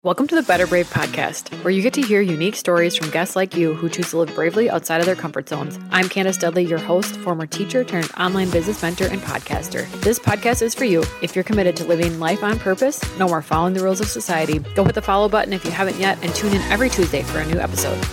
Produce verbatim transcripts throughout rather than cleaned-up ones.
Welcome to the Better Brave podcast, where you get to hear unique stories from guests like you who choose to live bravely outside of their comfort zones. I'm Candace Dudley, your host, former teacher turned online business mentor and podcaster. This podcast is for you if you're committed to living life on purpose, no more following the rules of society. Go hit the follow button if you haven't yet, and tune in every Tuesday for a new episode.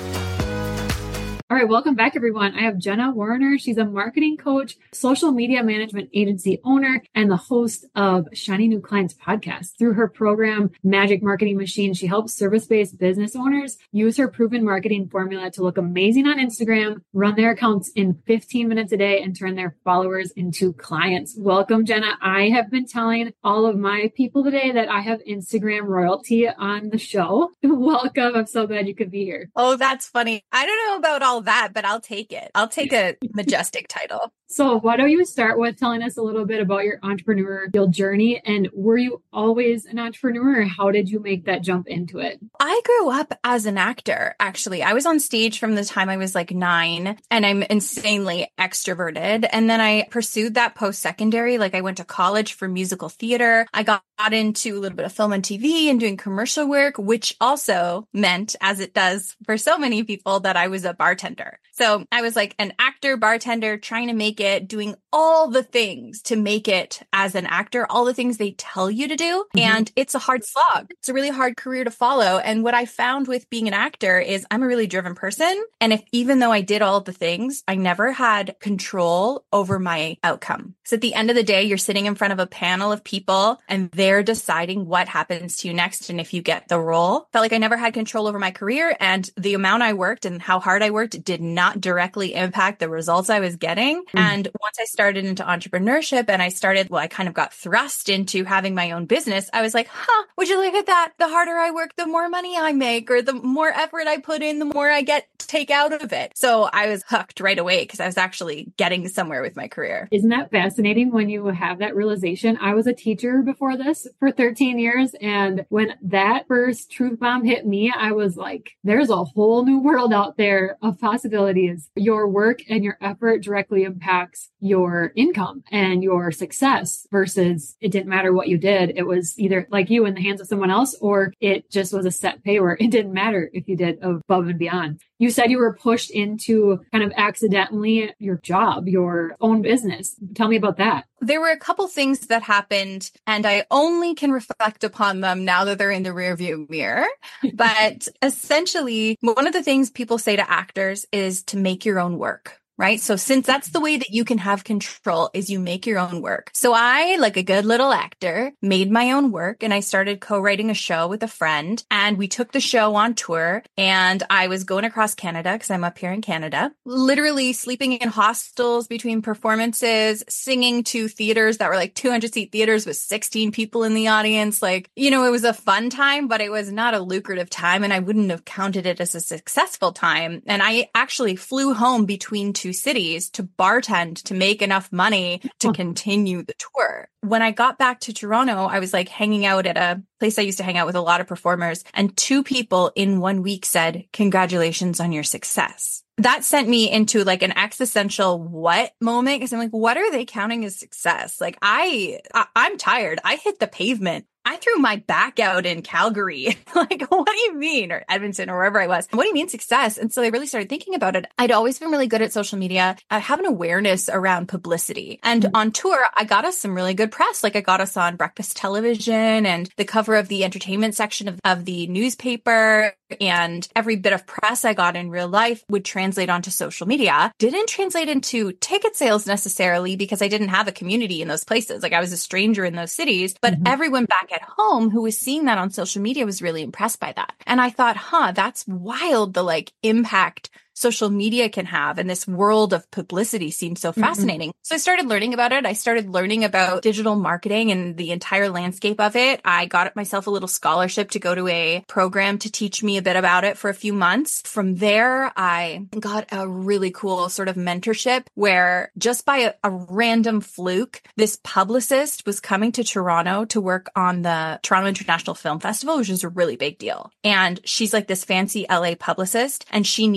All right, welcome back, everyone. I have Jenna Warner. She's a marketing coach, social media management agency owner, and the host of Shiny New Clients podcast. Through her program, Magic Marketing Machine, she helps service-based business owners use her proven marketing formula to look amazing on Instagram, run their accounts in fifteen minutes a day, and turn their followers into clients. Welcome, Jenna. I have been telling all of my people today that I have Instagram royalty on the show. Welcome. I'm so glad you could be here. Oh, that's funny. I don't know about all that, but I'll take it. I'll take a majestic title. So why don't you start with telling us a little bit about your entrepreneurial journey, and were you always an entrepreneur, or how did you make that jump into it? I grew up as an actor, actually. I was on stage from the time I was like nine, and I'm insanely extroverted. And then I pursued that post-secondary. Like I went to college for musical theater. I got into a little bit of film and T V and doing commercial work, which also meant, as it does for so many people, that I was a bartender. So I was like an actor, bartender, trying to make it, doing all the things to make it as an actor, all the things they tell you to do. Mm-hmm. And it's a hard slog. It's a really hard career to follow. And what I found with being an actor is I'm a really driven person. And if even though I did all the things, I never had control over my outcome. So at the end of the day, you're sitting in front of a panel of people and they're deciding what happens to you next. And if you get the role, felt like I never had control over my career, and the amount I worked and how hard I worked did not directly impact the results I was getting. Mm. And once I started into entrepreneurship and I started, well, I kind of got thrust into having my own business. I was like, huh, would you look at that? The harder I work, the more money I make, or the more effort I put in, the more I get to take out of it. So I was hooked right away because I was actually getting somewhere with my career. Isn't that fascinating when you have that realization? I was a teacher before this for thirteen years. And when that first truth bomb hit me, I was like, there's a whole new world out there of possibilities. Your work and your effort directly impacts your income and your success, versus it didn't matter what you did. It was either like you in the hands of someone else, or it just was a set pay where it didn't matter if you did above and beyond. You said you were pushed into kind of accidentally your job, your own business. Tell me about that. There were a couple things that happened, and I only can reflect upon them now that they're in the rearview mirror. But essentially, one of the things people say to actors is to make your own work. Right? So since that's the way that you can have control, is you make your own work. So I, like a good little actor, made my own work, and I started co-writing a show with a friend, and we took the show on tour, and I was going across Canada because I'm up here in Canada, literally sleeping in hostels between performances, singing to theaters that were like two hundred seat theaters with sixteen people in the audience. Like, you know, it was a fun time, but it was not a lucrative time, and I wouldn't have counted it as a successful time. And I actually flew home between two cities to bartend to make enough money to continue the tour. When I got back to Toronto, I was like hanging out at a place I used to hang out with a lot of performers, and two people in one week said, "Congratulations on your success." That sent me into like an existential what moment, because I'm like, what are they counting as success? Like I, I I'm tired. I hit the pavement. I threw my back out in Calgary. Like, what do you mean? Or Edmonton or wherever I was. What do you mean success? And so I really started thinking about it. I'd always been really good at social media. I have an awareness around publicity. And mm-hmm. on tour, I got us some really good press. Like I got us on breakfast television and the cover of the entertainment section of, of the newspaper. And every bit of press I got in real life would translate onto social media. Didn't translate into ticket sales necessarily because I didn't have a community in those places. Like I was a stranger in those cities, but mm-hmm. everyone back at home who was seeing that on social media was really impressed by that. And I thought, huh, that's wild. The like impact social media can have. And this world of publicity seems so fascinating. Mm-hmm. So I started learning about it. I started learning about digital marketing and the entire landscape of it. I got myself a little scholarship to go to a program to teach me a bit about it for a few months. From there, I got a really cool sort of mentorship where just by a, a random fluke, this publicist was coming to Toronto to work on the Toronto International Film Festival, which is a really big deal. And she's like this fancy L A publicist, and she needed someone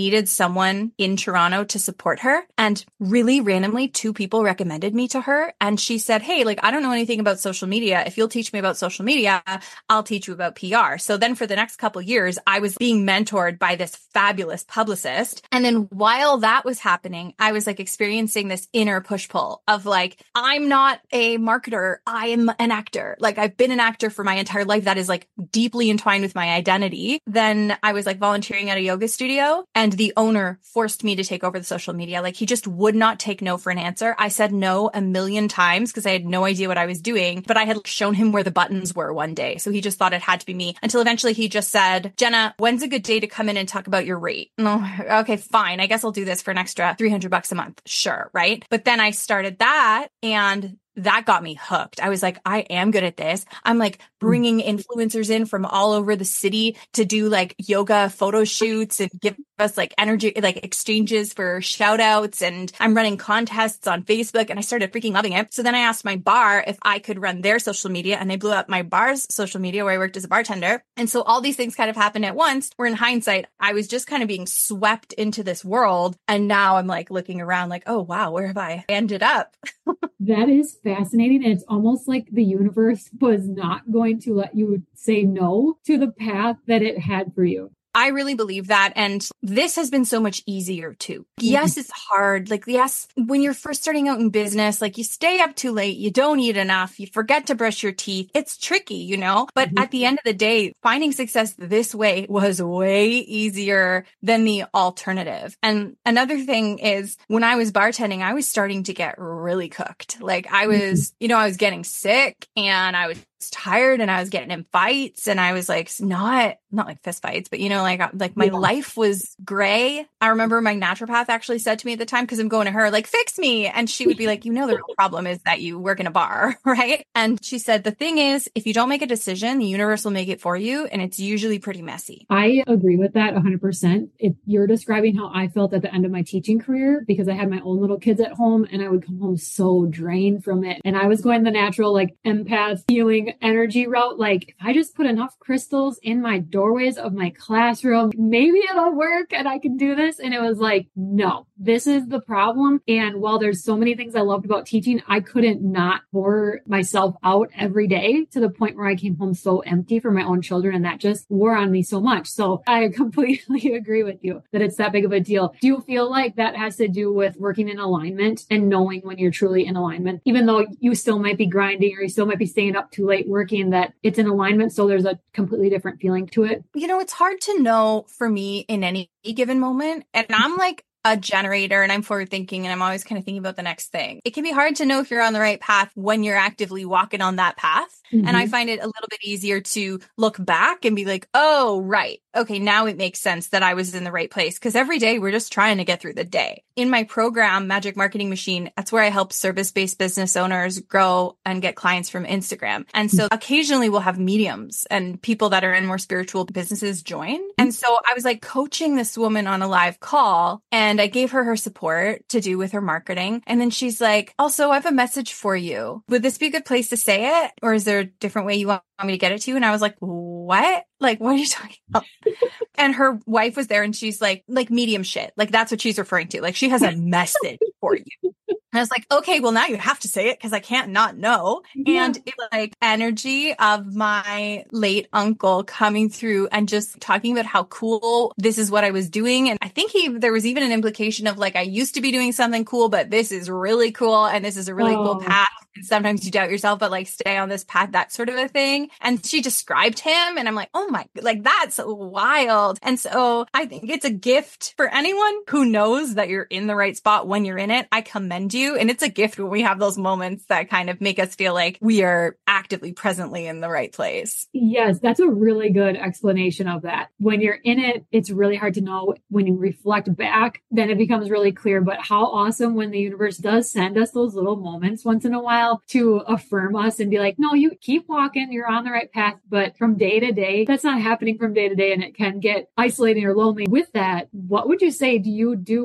someone in Toronto to support her. And really randomly, two people recommended me to her. And she said, hey, like, I don't know anything about social media. If you'll teach me about social media, I'll teach you about P R. So then for the next couple of years, I was being mentored by this fabulous publicist. And then while that was happening, I was like experiencing this inner push pull of like, I'm not a marketer. I am an actor. Like I've been an actor for my entire life. That is like deeply entwined with my identity. Then I was like volunteering at a yoga studio and the owner forced me to take over the social media. Like he just would not take no for an answer. I said no a million times because I had no idea what I was doing, but I had shown him where the buttons were one day. So he just thought it had to be me until eventually he just said, Jenna, when's a good day to come in and talk about your rate? And I'm like, okay, fine. I guess I'll do this for an extra three hundred bucks a month. Sure. Right. But then I started that and that got me hooked. I was like, I am good at this. I'm like bringing influencers in from all over the city to do like yoga photo shoots and give us like energy, like exchanges for shout outs. And I'm running contests on Facebook and I started freaking loving it. So then I asked my bar if I could run their social media and they blew up my bar's social media where I worked as a bartender. And so all these things kind of happened at once where in hindsight, I was just kind of being swept into this world. And now I'm like looking around like, oh, wow, where have I ended up? That is fascinating. And it's almost like the universe was not going to let you say no to the path that it had for you. I really believe that. And this has been so much easier too. Yes, it's hard. Like, yes, when you're first starting out in business, like you stay up too late, you don't eat enough, you forget to brush your teeth. It's tricky, you know, but mm-hmm. at the end of the day, finding success this way was way easier than the alternative. And another thing is when I was bartending, I was starting to get really cooked. Like I was, mm-hmm. you know, I was getting sick and I was tired and I was getting in fights and I was like, not, not like fist fights, but you know, like, like my yeah. life was gray. I remember my naturopath actually said to me at the time, cause I'm going to her, like, fix me. And she would be like, you know, the real problem is that you work in a bar, right? And she said, the thing is, if you don't make a decision, the universe will make it for you. And it's usually pretty messy. I agree with that one hundred percent. If you're describing how I felt at the end of my teaching career, because I had my own little kids at home and I would come home so drained from it. And I was going the natural, like empath healing energy route. Like if I just put enough crystals in my doorways of my classroom, maybe it'll work and I can do this. And it was like, no, this is the problem. And while there's so many things I loved about teaching, I couldn't not pour myself out every day to the point where I came home so empty for my own children. And that just wore on me so much. So I completely agree with you that it's that big of a deal. Do you feel like that has to do with working in alignment and knowing when you're truly in alignment, even though you still might be grinding or you still might be staying up too late working, that it's in alignment? So there's a completely different feeling to it. You know, it's hard to know for me in any given moment. And I'm like a generator and I'm forward thinking and I'm always kind of thinking about the next thing. It can be hard to know if you're on the right path when you're actively walking on that path. Mm-hmm. And I find it a little bit easier to look back and be like, oh, right. Okay, now it makes sense that I was in the right place. Because every day we're just trying to get through the day. In my program, Magic Marketing Machine, that's where I help service-based business owners grow and get clients from Instagram. And so occasionally we'll have mediums and people that are in more spiritual businesses join. And so I was like coaching this woman on a live call and I gave her her support to do with her marketing. And then she's like, also, I have a message for you. Would this be a good place to say it? Or is there a different way you want me to get it to you? And I was like, what? Like, what are you talking about? And her wife was there and she's like, like medium shit. Like, that's what she's referring to. Like, she has a message for you. And I was like, okay, well, now you have to say it because I can't not know. Yeah. And it was like energy of my late uncle coming through and just talking about how cool this is what I was doing. And I think he, there was even an implication of like, I used to be doing something cool, but this is really cool. And this is a really oh. cool path. And sometimes you doubt yourself, but like stay on this path, that sort of a thing. And she described him and I'm like, oh my, like that's wild. And so I think it's a gift for anyone who knows that you're in the right spot when you're in it. I commend you. And it's a gift when we have those moments that kind of make us feel like we are actively presently in the right place. Yes, that's a really good explanation of that. When you're in it, it's really hard to know. When you reflect back, then it becomes really clear. But how awesome when the universe does send us those little moments once in a while to affirm us and be like, no, you keep walking, you're on the right path. But from day to day, that's not happening from day to day. And it can get isolating or lonely. With that, what would you say do you do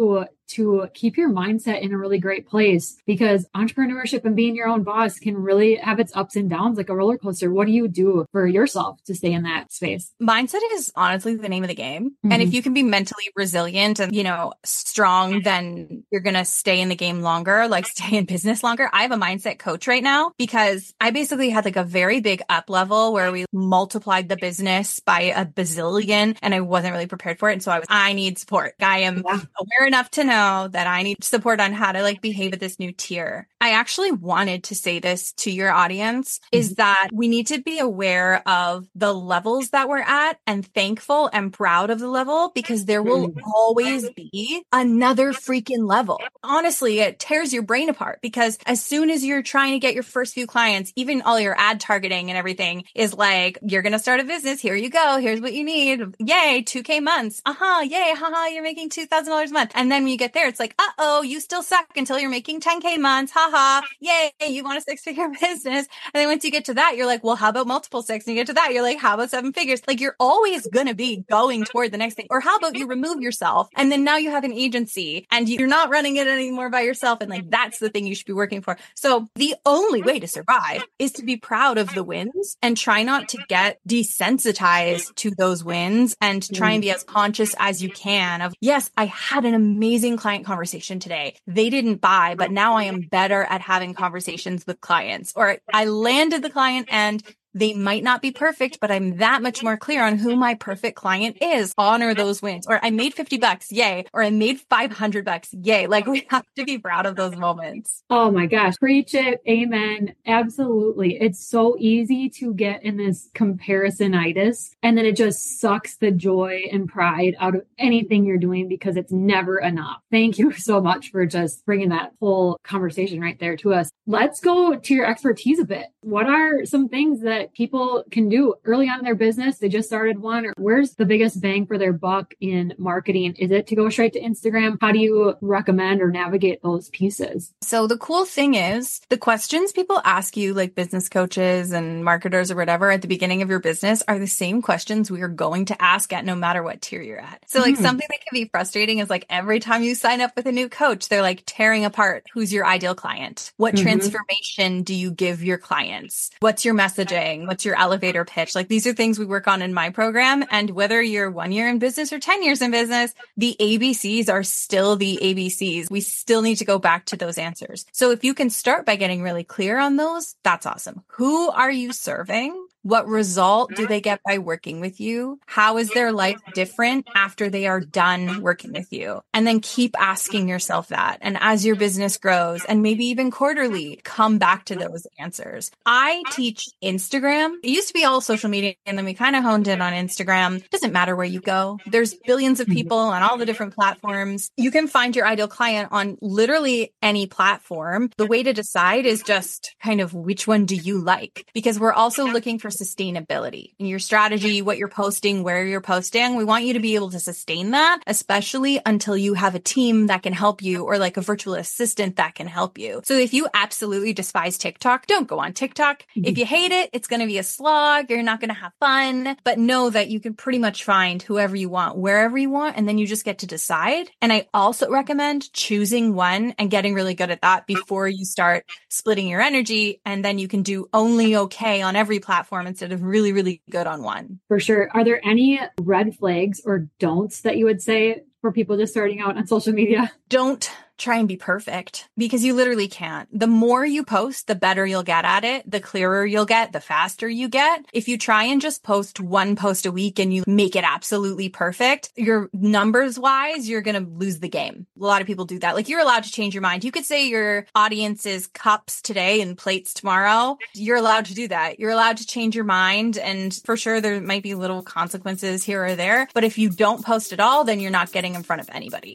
to keep your mindset in a really great place, because entrepreneurship and being your own boss can really have its ups and downs like a roller coaster. What do you do for yourself to stay in that space? Mindset is honestly the name of the game. Mm-hmm. And if you can be mentally resilient and, you know, strong, then you're going to stay in the game longer, like stay in business longer. I have a mindset coach right now because I basically had like a very big up level where we multiplied the business by a bazillion and I wasn't really prepared for it. And so I was, I need support. I am yeah. aware enough to know that I need support on how to like behave at this new tier. I actually wanted to say this to your audience mm-hmm. is that we need to be aware of the levels that we're at and thankful and proud of the level, because there will mm-hmm. always be another freaking level. Honestly, it tears your brain apart because as soon as you're trying to get your first few clients, even all your ad targeting and everything is like, you're going to start a business. Here you go. Here's what you need. Yay. two K months. Uh-huh. Yay. Haha. You're making two thousand dollars a month. And then when you get there, it's like, uh-oh, you still suck until you're making ten K months. Haha. Yay. You want a six figure business. And then once you get to that, you're like, well, how about multiple six? And you get to that, you're like, how about seven figures? Like you're always going to be going toward the next thing. Or how about you remove yourself and then now you have an agency and you're not running it anymore by yourself. And like, that's the thing you should be working for. So the only way to survive is to be proud of the wins and try not to get desensitized to those wins and try and be as conscious as you can of, yes, I had an amazing client conversation today. They didn't buy, but now I am better at having conversations with clients, or I landed the client and they might not be perfect, but I'm that much more clear on who my perfect client is. Honor those wins. Or I made fifty bucks. Yay. Or I made five hundred bucks. Yay. Like we have to be proud of those moments. Oh my gosh. Preach it. Amen. Absolutely. It's so easy to get in this comparisonitis, and then it just sucks the joy and pride out of anything you're doing because it's never enough. Thank you so much for just bringing that whole conversation right there to us. Let's go to your expertise a bit. What are some things that people can do early on in their business? They just started one. Or where's the biggest bang for their buck in marketing? Is it to go straight to Instagram? How do you recommend or navigate those pieces? So the cool thing is the questions people ask you, like business coaches and marketers or whatever at the beginning of your business, are the same questions we are going to ask at no matter what tier you're at. So like mm. something that can be frustrating is like every time you sign up with a new coach, they're like tearing apart who's your ideal client. What mm-hmm. transformation do you give your clients? What's your messaging? What's your elevator pitch? Like these are things we work on in my program. And whether you're one year in business or ten years in business, the A B Cs are still the A B Cs. We still need to go back to those answers. So if you can start by getting really clear on those, that's awesome. Who are you serving? What result do they get by working with you? How is their life different after they are done working with you? And then keep asking yourself that. And as your business grows, and maybe even quarterly, come back to those answers. I teach Instagram. It used to be all social media, and then we kind of honed in on Instagram. It doesn't matter where you go. There's billions of people on all the different platforms. You can find your ideal client on literally any platform. The way to decide is just kind of which one do you like? Because we're also looking for sustainability in your strategy, what you're posting, where you're posting. We want you to be able to sustain that, especially until you have a team that can help you, or like a virtual assistant that can help you. So if you absolutely despise TikTok, don't go on TikTok. Mm-hmm. If you hate it, it's going to be a slog. You're not going to have fun, but know that you can pretty much find whoever you want, wherever you want, and then you just get to decide. And I also recommend choosing one and getting really good at that before you start splitting your energy. And then you can do only okay on every platform instead of really, really good on one. For sure. Are there any red flags or don'ts that you would say for people just starting out on social media? Don't try and be perfect, because you literally can't. The more you post, the better you'll get at it, the clearer you'll get, the faster you get. If you try and just post one post a week and you make it absolutely perfect, your numbers wise, you're going to lose the game. A lot of people do that. Like you're allowed to change your mind. You could say your audience is cups today and plates tomorrow. You're allowed to do that. You're allowed to change your mind. And for sure, there might be little consequences here or there. But if you don't post at all, then you're not getting in front of anybody.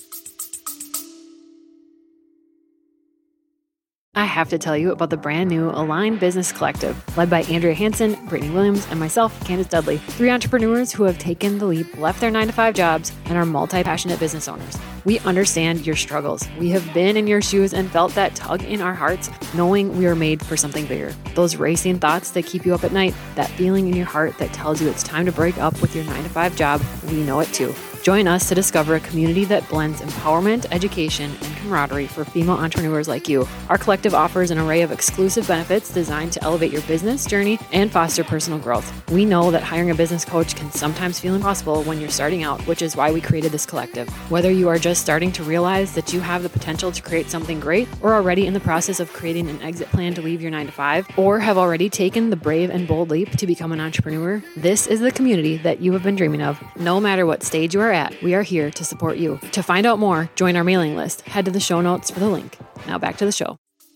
I have to tell you about the brand new Align Business Collective, led by Andrea Hansen, Brittany Williams, and myself, Candace Dudley. Three entrepreneurs who have taken the leap, left their nine to five jobs, and are multi-passionate business owners. We understand your struggles. We have been in your shoes and felt that tug in our hearts, knowing we are made for something bigger. Those racing thoughts that keep you up at night, that feeling in your heart that tells you it's time to break up with your nine to five job, we know it too. Join us to discover a community that blends empowerment, education, and camaraderie for female entrepreneurs like you. Our collective offers an array of exclusive benefits designed to elevate your business journey and foster personal growth. We know that hiring a business coach can sometimes feel impossible when you're starting out, which is why we created this collective. Whether you are just starting to realize that you have the potential to create something great, or already in the process of creating an exit plan to leave your nine to five, or have already taken the brave and bold leap to become an entrepreneur, this is the community that you have been dreaming of. No matter what stage you are at, we are here to support you. To find out more, join our mailing list. Head to the show notes for the link. Now back to the show.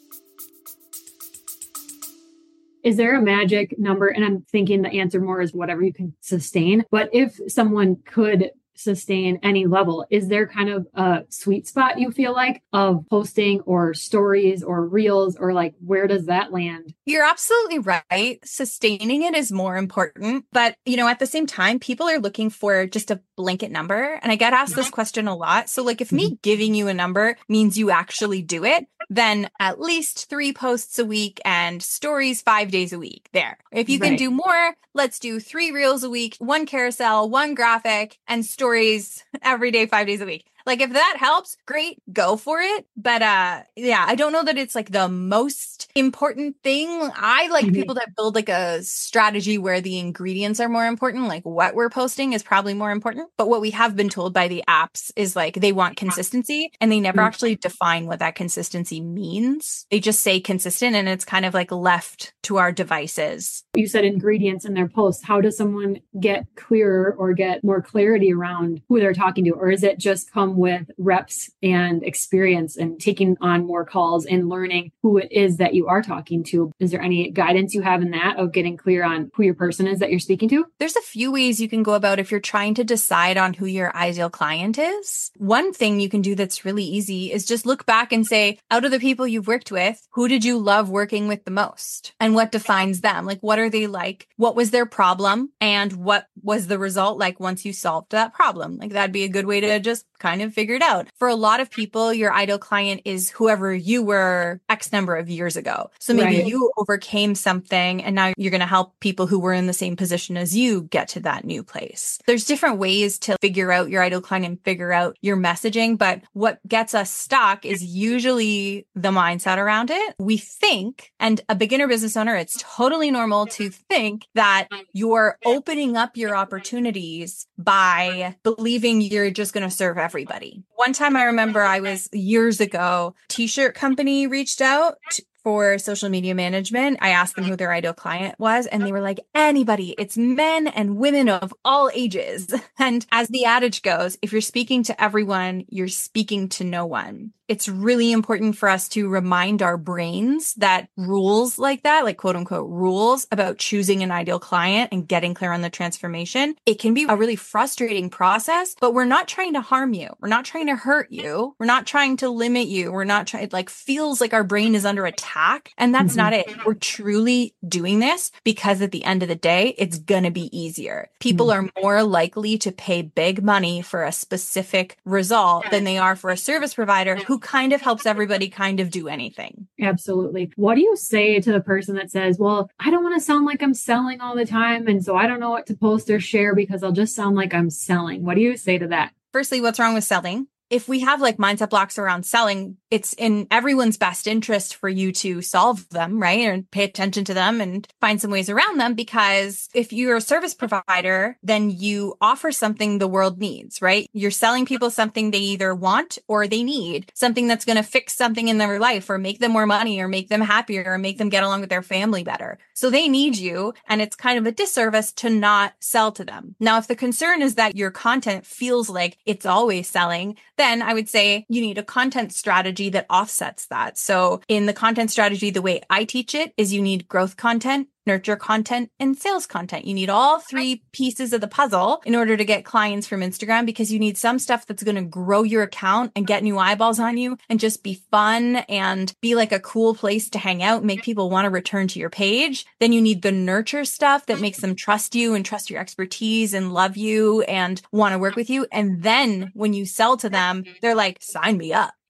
Is there a magic number? And I'm thinking the answer more is whatever you can sustain. But if someone could sustain any level, is there kind of a sweet spot you feel like of posting or stories or reels, or like where does that land? You're absolutely right. Sustaining it is more important. But, you know, at the same time, people are looking for just a blanket number. And I get asked this question a lot. So like if me giving you a number means you actually do it, then at least three posts a week and stories five days a week there. If you can Right. do more, let's do three reels a week, one carousel, one graphic, and stories every day, five days a week. Like if that helps, great, go for it. But uh yeah, I don't know that it's like the most important thing. I like Mhm. people that build like a strategy where the ingredients are more important, like what we're posting is probably more important. But what we have been told by the apps is like they want consistency, and they never Mhm. actually define what that consistency means. They just say consistent, and it's kind of like left to our devices. You said ingredients in their posts. How does someone get clearer or get more clarity around who they're talking to? Or is it just come with reps and experience and taking on more calls and learning who it is that you are talking to? Is there any guidance you have in that of getting clear on who your person is that you're speaking to? There's a few ways you can go about if you're trying to decide on who your ideal client is. One thing you can do that's really easy is just look back and say, out of the people you've worked with, who did you love working with the most? And what defines them? Like, what are they like? What was their problem? And what was the result like once you solved that problem? Like, that'd be a good way to just kind of figure it out. For a lot of people, your ideal client is whoever you were X number of years ago. So maybe Right. you overcame something, and now you're going to help people who were in the same position as you get to that new place. There's different ways to figure out your ideal client and figure out your messaging, but what gets us stuck is usually the mindset around it. We think, and a beginner business owner, it's totally normal to think that you're opening up your opportunities by believing you're just going to serve everybody. One time I remember I was years ago, t-shirt company reached out to, for social media management. I asked them who their ideal client was, and they were like, anybody. It's men and women of all ages. And as the adage goes, if you're speaking to everyone, you're speaking to no one. It's really important for us to remind our brains that rules like that, like quote unquote rules about choosing an ideal client and getting clear on the transformation, it can be a really frustrating process, but we're not trying to harm you. We're not trying to hurt you. We're not trying to limit you. We're not trying, it like feels like our brain is under attack. And that's Mhm. not it. We're truly doing this because at the end of the day, it's going to be easier. People Mhm. are more likely to pay big money for a specific result than they are for a service provider who kind of helps everybody kind of do anything. Absolutely. What do you say to the person that says, well, I don't want to sound like I'm selling all the time, and so I don't know what to post or share because I'll just sound like I'm selling? What do you say to that? Firstly, what's wrong with selling? If we have like mindset blocks around selling, it's in everyone's best interest for you to solve them, right? And pay attention to them and find some ways around them. Because if you're a service provider, then you offer something the world needs, right? You're selling people something they either want or they need, something that's going to fix something in their life or make them more money or make them happier or make them get along with their family better. So they need you. And it's kind of a disservice to not sell to them. Now, if the concern is that your content feels like it's always selling, then I would say you need a content strategy that offsets that. So in the content strategy, the way I teach it is you need growth content, nurture content, and sales content. You need all three pieces of the puzzle in order to get clients from Instagram, because you need some stuff that's going to grow your account and get new eyeballs on you and just be fun and be like a cool place to hang out, make people want to return to your page. Then you need the nurture stuff that makes them trust you and trust your expertise and love you and want to work with you. And then when you sell to them, they're like, sign me up.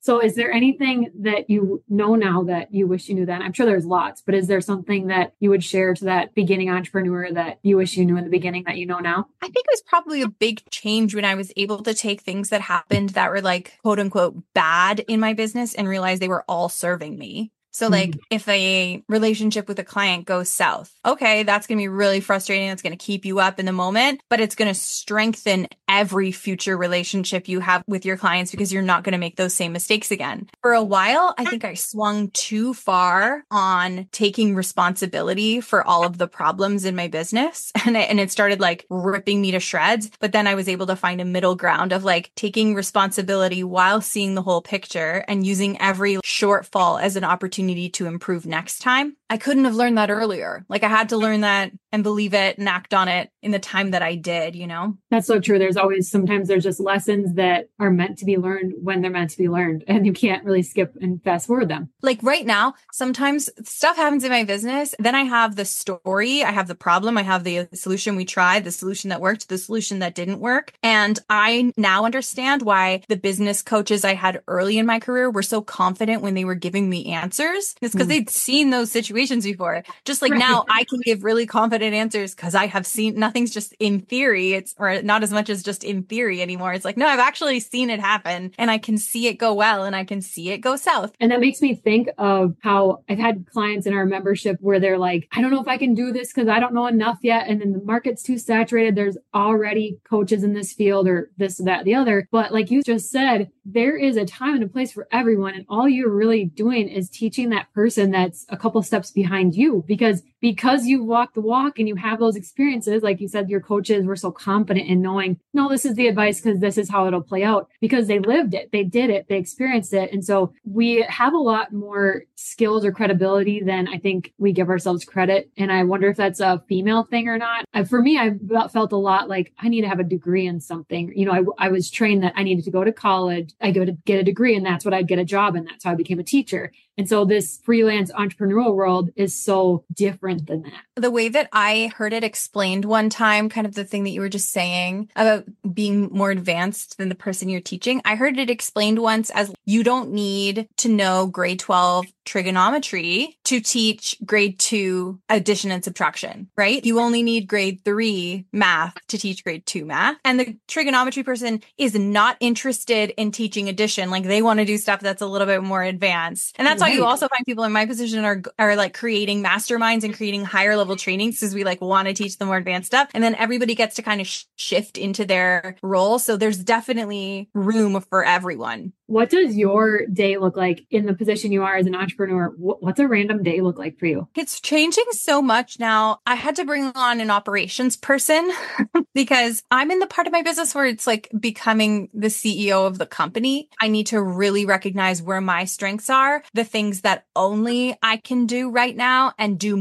So is there anything that you know now that you wish you knew then? I'm sure there's lots, but is there something that you would share to that beginning entrepreneur that you wish you knew in the beginning that you know now? I think it was probably a big change when I was able to take things that happened that were like, quote unquote, bad in my business and realize they were all serving me. So like mm-hmm. if a relationship with a client goes south, okay, that's going to be really frustrating. It's going to keep you up in the moment, but it's going to strengthen every future relationship you have with your clients because you're not going to make those same mistakes again. For a while, I think I swung too far on taking responsibility for all of the problems in my business. And it, and it started like ripping me to shreds. But then I was able to find a middle ground of like taking responsibility while seeing the whole picture and using every shortfall as an opportunity to improve next time. I couldn't have learned that earlier. Like I had to learn that and believe it and act on it in the time that I did, you know? That's so true. There's always, sometimes there's just lessons that are meant to be learned when they're meant to be learned and you can't really skip and fast forward them. Like right now, sometimes stuff happens in my business. Then I have the story, I have the problem, I have the solution we tried, the solution that worked, the solution that didn't work. And I now understand why the business coaches I had early in my career were so confident when they were giving me answers. It's because mm. they'd seen those situations before. Just like right. Now I can give really confident answers because I have seen, nothing's just in theory. It's, or not as much as just in theory anymore. It's like, no, I've actually seen it happen and I can see it go well and I can see it go south. And that makes me think of how I've had clients in our membership where they're like, I don't know if I can do this because I don't know enough yet. And then the market's too saturated. There's already coaches in this field or this, that, the other. But like you just said, there is a time and a place for everyone. And all you're really doing is teaching that person that's a couple steps behind you because because you walk the walk and you have those experiences, like you said, your coaches were so confident in knowing, no, this is the advice because this is how it'll play out because they lived it, they did it, they experienced it. And so we have a lot more skills or credibility than I think we give ourselves credit. And I wonder if that's a female thing or not. Uh, for me, I felt a lot like I need to have a degree in something. You know, I, I was trained that I needed to go to college, I go to get a degree and that's what I'd get a job. And that's how I became a teacher. And so this freelance entrepreneurial world is so different than that. The way that I heard it explained one time, kind of the thing that you were just saying about being more advanced than the person you're teaching, I heard it explained once as you don't need to know grade twelve trigonometry to teach grade two addition and subtraction, right? You only need grade three math to teach grade two math. And the trigonometry person is not interested in teaching addition. Like they want to do stuff that's a little bit more advanced. And that's why you also find people in my position are, are like creating masterminds and creating higher level trainings because we like want to teach them more advanced stuff. And then everybody gets to kind of sh- shift into their role. So there's definitely room for everyone. What does your day look like in the position you are as an entrepreneur? What's a random day look like for you? It's changing so much now. I had to bring on an operations person because I'm in the part of my business where it's like becoming the C E O of the company. I need to really recognize where my strengths are, the things that only I can do right now and do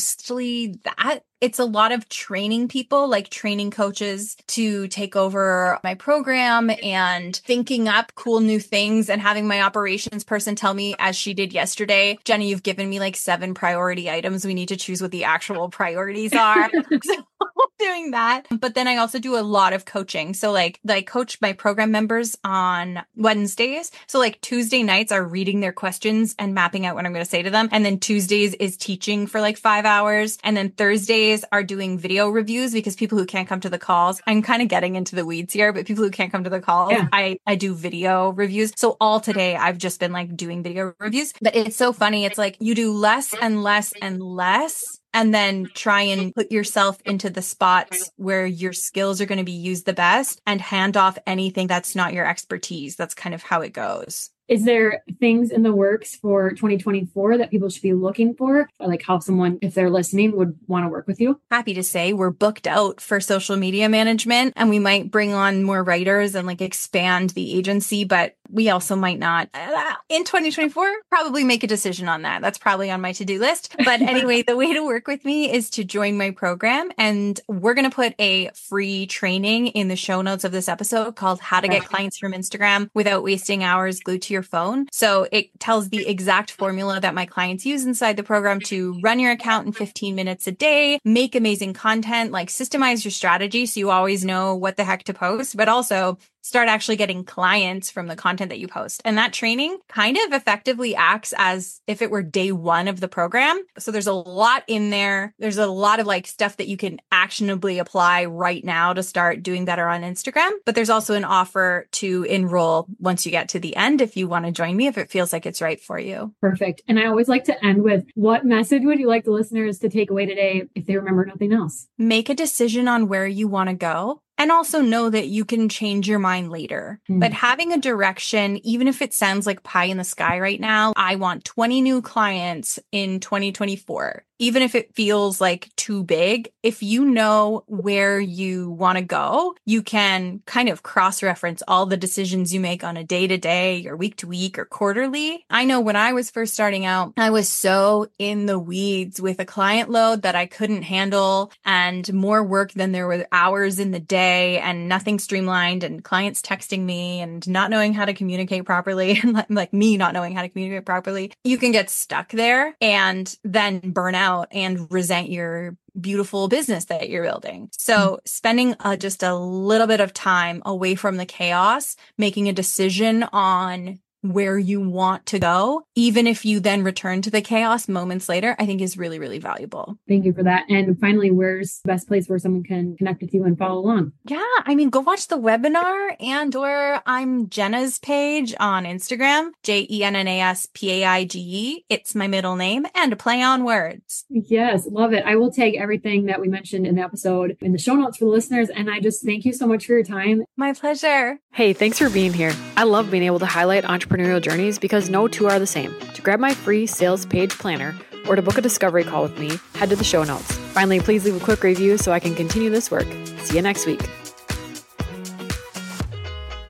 mostly that. It's a lot of training people, like training coaches to take over my program and thinking up cool new things and having my operations person tell me, as she did yesterday, Jenny, you've given me like seven priority items. We need to choose what the actual priorities are. So doing that. But then I also do a lot of coaching. So like, I coach my program members on Wednesdays. So like Tuesday nights are reading their questions and mapping out what I'm going to say to them. And then Tuesdays is teaching for like five hours. And then Thursdays are doing video reviews because people who can't come to the calls, I'm kind of getting into the weeds here, but people who can't come to the calls, yeah. I, I do video reviews. So all today I've just been like doing video reviews, but it's so funny. It's like you do less and less and less. And then try and put yourself into the spots where your skills are going to be used the best and hand off anything that's not your expertise. That's kind of how it goes. Is there things in the works for twenty twenty-four that people should be looking for? Or like how someone, if they're listening, would want to work with you? Happy to say we're booked out for social media management and we might bring on more writers and like expand the agency, but we also might not. In twenty twenty-four, probably make a decision on that. That's probably on my to-do list. But anyway, the way to work with me is to join my program. And we're going to put a free training in the show notes of this episode called How to Get Clients from Instagram Without Wasting Hours Glued to Your Phone. So it tells the exact formula that my clients use inside the program to run your account in fifteen minutes a day, make amazing content, like systemize your strategy so you always know what the heck to post, but also start actually getting clients from the content that you post. And that training kind of effectively acts as if it were day one of the program. So there's a lot in there. There's a lot of like stuff that you can actionably apply right now to start doing better on Instagram. But there's also an offer to enroll once you get to the end if you want to join me, if it feels like it's right for you. Perfect. And I always like to end with, what message would you like the listeners to take away today if they remember nothing else? Make a decision on where you want to go. And also know that you can change your mind later. Mm. But having a direction, even if it sounds like pie in the sky right now, I want twenty new clients in twenty twenty-four. Even if it feels like too big, if you know where you want to go, you can kind of cross-reference all the decisions you make on a day-to-day or week-to-week or quarterly. I know when I was first starting out, I was so in the weeds with a client load that I couldn't handle and more work than there were hours in the day and nothing streamlined and clients texting me and not knowing how to communicate properly and like me not knowing how to communicate properly. You can get stuck there and then burn out and resent your beautiful business that you're building. So spending uh, just a little bit of time away from the chaos, making a decision on where you want to go, even if you then return to the chaos moments later, I think is really, really valuable. Thank you for that. And finally, where's the best place where someone can connect with you and follow along? Yeah, I mean, go watch the webinar and or I'm Jenna's page on Instagram, J E N N A S P A I G E. It's my middle name and a play on words. Yes, love it. I will tag everything that we mentioned in the episode in the show notes for the listeners. And I just thank you so much for your time. My pleasure. Hey, thanks for being here. I love being able to highlight entrepreneurial journeys because no two are the same. To grab my free sales page planner or to book a discovery call with me, head to the show notes. Finally, please leave a quick review so I can continue this work. See you next week.